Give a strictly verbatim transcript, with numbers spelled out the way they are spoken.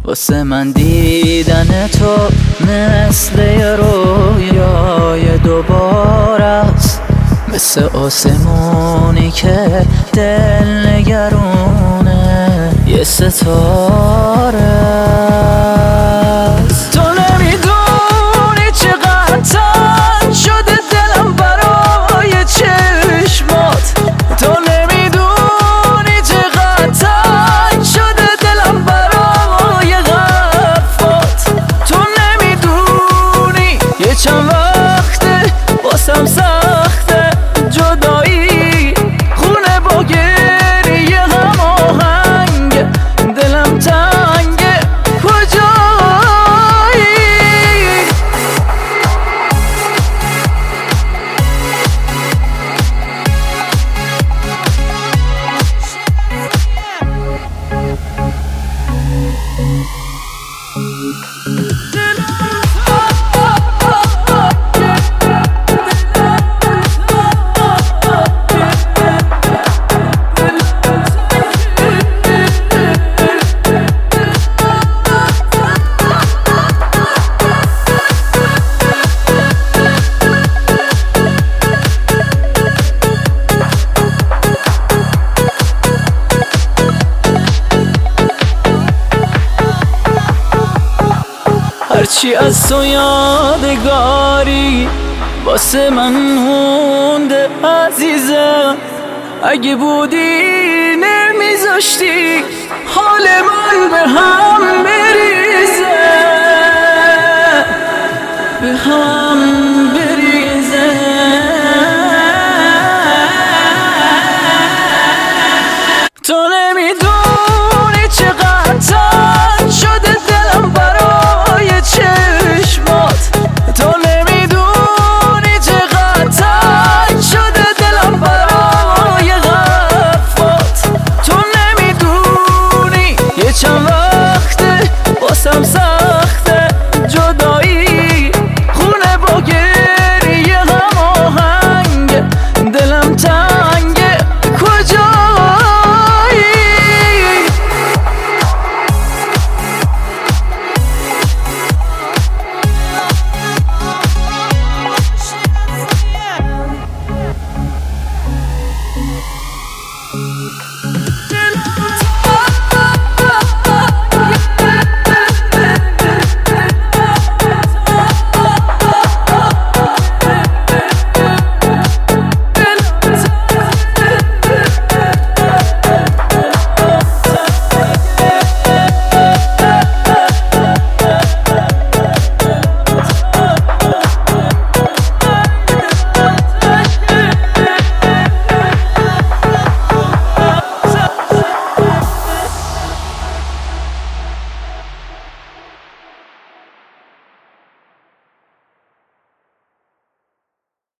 واسه من دیدن تو مثل یه رویای دوباره است، مثل آسمونی که دل نگرونه یه ستاره است. تو نمیدونی چقدر تنگ شده دلم برای چشمات، تو نمیدونی چقدر تنگ شده دلم برای غفات، تو نمیدونی یه چند وقته واسم سخته جدایی، خونه با گریه غم آهنگ دلم تنگه کجایی. هرچی از تو یادگاری واسه من مونده عزیزم، اگه بودی نمیذاشتی حال من به هم بریزه، به هم بریزه. تو نمیدونی چقدر تنگ شده دلم برای چشمات، تو نمیدونی چقدر تنگ شده دلم برای غفات، تو نمیدونی یه چند وقته واسم